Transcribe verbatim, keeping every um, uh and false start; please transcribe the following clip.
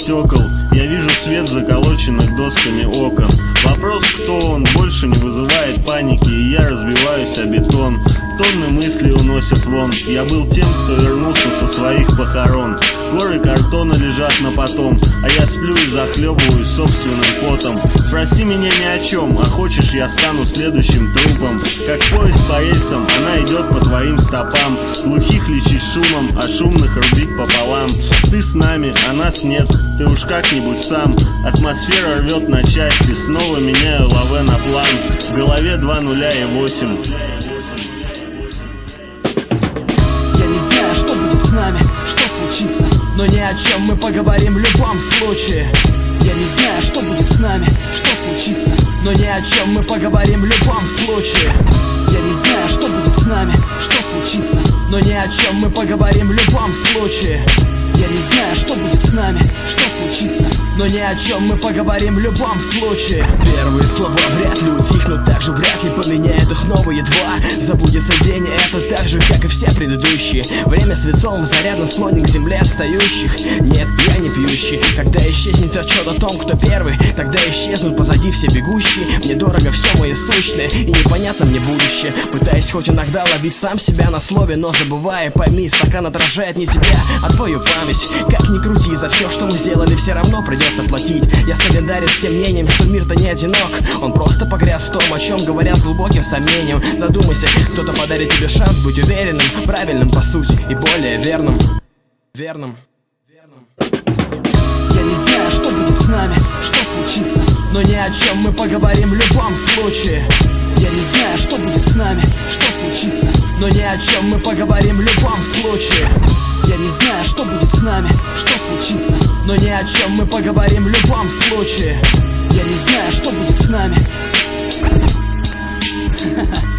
стекол я вижу свет заколоченных досками окон. Вопрос, кто он, больше не вызывает паники, и я разбиваюсь о бетон. Тонны мыслей уносят вон. Я был тем, кто вернулся со своих похорон. Горы картона лежат на потом, а я сплю и захлебываюсь собственным потом. Спроси меня ни о чем, а хочешь, я стану следующим трупом. Как поезд по рельсам, она идет по твоим стопам. Глухих лечишь шумом, а шумных рубить пополам. Ты с нами, а нас нет, ты уж как-нибудь сам. Атмосфера рвет на части, снова меняю лаве на план. В голове два нуля и восемь. Я не знаю, что будет с нами, что случится, но ни о чем мы поговорим в любом случае. Я не знаю, что будет с нами, что случится, но ни о чем мы поговорим в любом случае. Я не знаю, что будет с нами, что случится, но ни о чем мы поговорим в любом случае. Я не знаю, что будет с нами, что случится, но ни о чем мы поговорим в любом случае. Первые слова вряд ли утихнут, так же вряд ли поменяет их новые два. Забудется день, это так же, как и все предыдущие. Время свинцовым зарядом склонен к земле отстающих. Нет, я не пьющий. Когда исчезнет отчет о том, кто первый, тогда исчезнут позади все бегущие. Мне дорого все мое сущное, и непонятно мне будущее. Пытаясь хоть иногда ловить сам себя на слове, но забывая, пойми, стакан отражает не тебя, а твою память. Как ни крути, за все, что мы сделали, все равно придется платить. Я солидарен с тем мнением, что мир-то не одинок. Он просто погряз в том, о чем говорят с глубоким сомнением. Задумайся, кто-то подарит тебе шанс быть уверенным, правильным по сути и более верным. Верным. Я не знаю, что будет с нами, что случится, но ни о чем мы поговорим в любом случае. Я не знаю, что будет с нами, что случится, но ни о чем мы поговорим в любом случае. Я не знаю, что будет с нами, что случится, но ни о чем мы поговорим в любом случае. Я не знаю, что будет с нами.